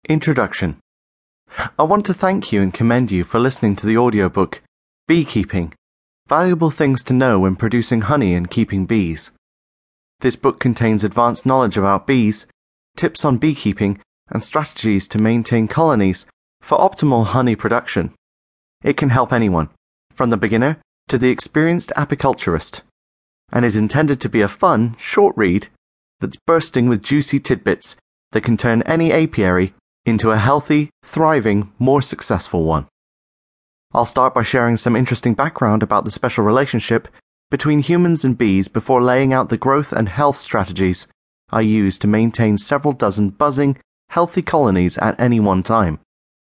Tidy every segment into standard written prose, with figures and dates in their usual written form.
Introduction. I want to thank you and commend you for listening to the audiobook, Beekeeping, Valuable Things to Know When Producing Honey and Keeping Bees. This book contains advanced knowledge about bees, tips on beekeeping, and strategies to maintain colonies for optimal honey production. It can help anyone, from the beginner to the experienced apiculturist, and is intended to be a fun, short read that's bursting with juicy tidbits that can turn any apiary into a healthy, thriving, more successful one. I'll start by sharing some interesting background about the special relationship between humans and bees before laying out the growth and health strategies I use to maintain several dozen buzzing, healthy colonies at any one time.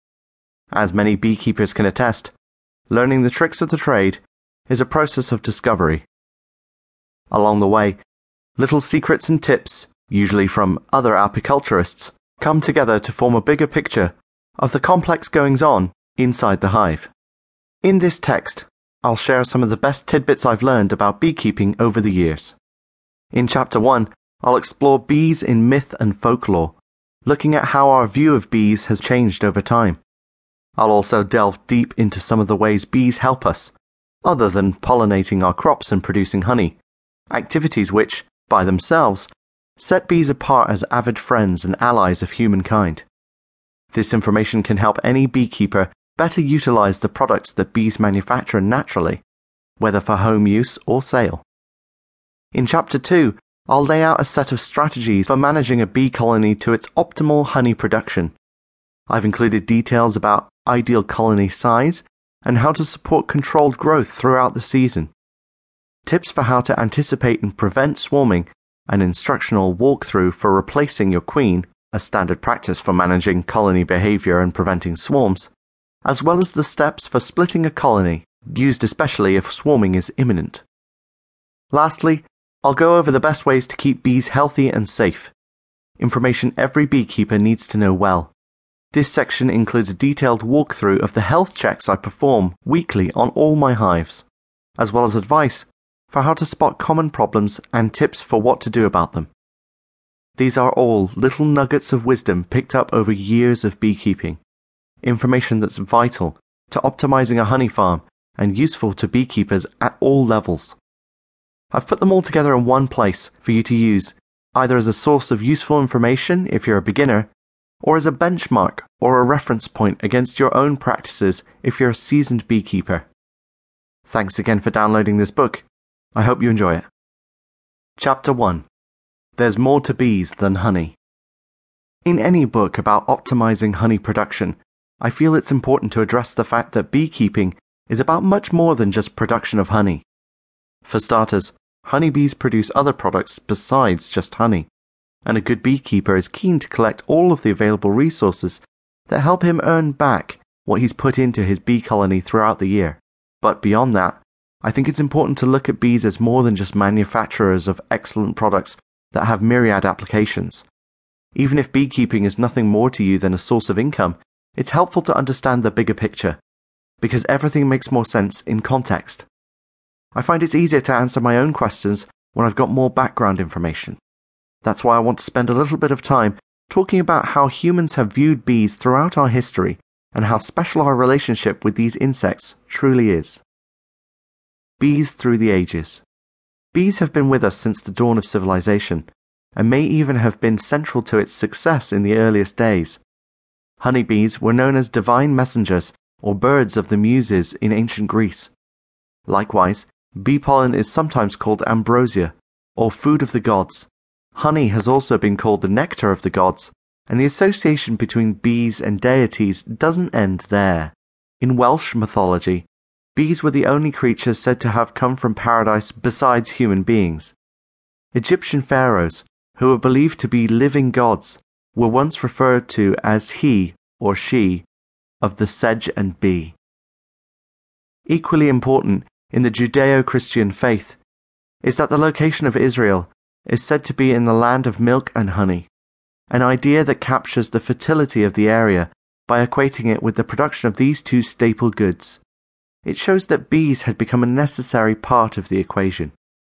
As many beekeepers can attest, learning the tricks of the trade is a process of discovery. Along the way, little secrets and tips, usually from other apiculturists, come together to form a bigger picture of the complex goings-on inside the hive. In this text, I'll share some of the best tidbits I've learned about beekeeping over the years. In Chapter 1, I'll explore bees in myth and folklore, looking at how our view of bees has changed over time. I'll also delve deep into some of the ways bees help us, other than pollinating our crops and producing honey, activities which, by themselves, set bees apart as avid friends and allies of humankind. This information can help any beekeeper better utilize the products that bees manufacture naturally, whether for home use or sale. In Chapter 2, I'll lay out a set of strategies for managing a bee colony to its optimal honey production. I've included details about ideal colony size and how to support controlled growth throughout the season, tips for how to anticipate and prevent swarming, an instructional walkthrough for replacing your queen, a standard practice for managing colony behavior and preventing swarms, as well as the steps for splitting a colony, used especially if swarming is imminent. Lastly, I'll go over the best ways to keep bees healthy and safe, information every beekeeper needs to know well. This section includes a detailed walkthrough of the health checks I perform weekly on all my hives, as well as advice for how to spot common problems and tips for what to do about them. These are all little nuggets of wisdom picked up over years of beekeeping, information that's vital to optimizing a honey farm and useful to beekeepers at all levels. I've put them all together in one place for you to use, either as a source of useful information if you're a beginner, or as a benchmark or a reference point against your own practices if you're a seasoned beekeeper. Thanks again for downloading this book. I hope you enjoy it. Chapter 1. There's more to bees than honey. In any book about optimizing honey production, I feel it's important to address the fact that beekeeping is about much more than just production of honey. For starters, honeybees produce other products besides just honey, and a good beekeeper is keen to collect all of the available resources that help him earn back what he's put into his bee colony throughout the year. But beyond that, I think it's important to look at bees as more than just manufacturers of excellent products that have myriad applications. Even if beekeeping is nothing more to you than a source of income, it's helpful to understand the bigger picture, because everything makes more sense in context. I find it's easier to answer my own questions when I've got more background information. That's why I want to spend a little bit of time talking about how humans have viewed bees throughout our history and how special our relationship with these insects truly is. Bees through the ages. Bees have been with us since the dawn of civilization, and may even have been central to its success in the earliest days. Honeybees were known as divine messengers or birds of the muses in ancient Greece. Likewise, bee pollen is sometimes called ambrosia, or food of the gods. Honey has also been called the nectar of the gods, and the association between bees and deities doesn't end there. In Welsh mythology, bees were the only creatures said to have come from paradise besides human beings. Egyptian pharaohs, who were believed to be living gods, were once referred to as he or she of the sedge and bee. Equally important in the Judeo-Christian faith is that the location of Israel is said to be in the land of milk and honey, an idea that captures the fertility of the area by equating it with the production of these two staple goods. It shows that bees had become a necessary part of the equation.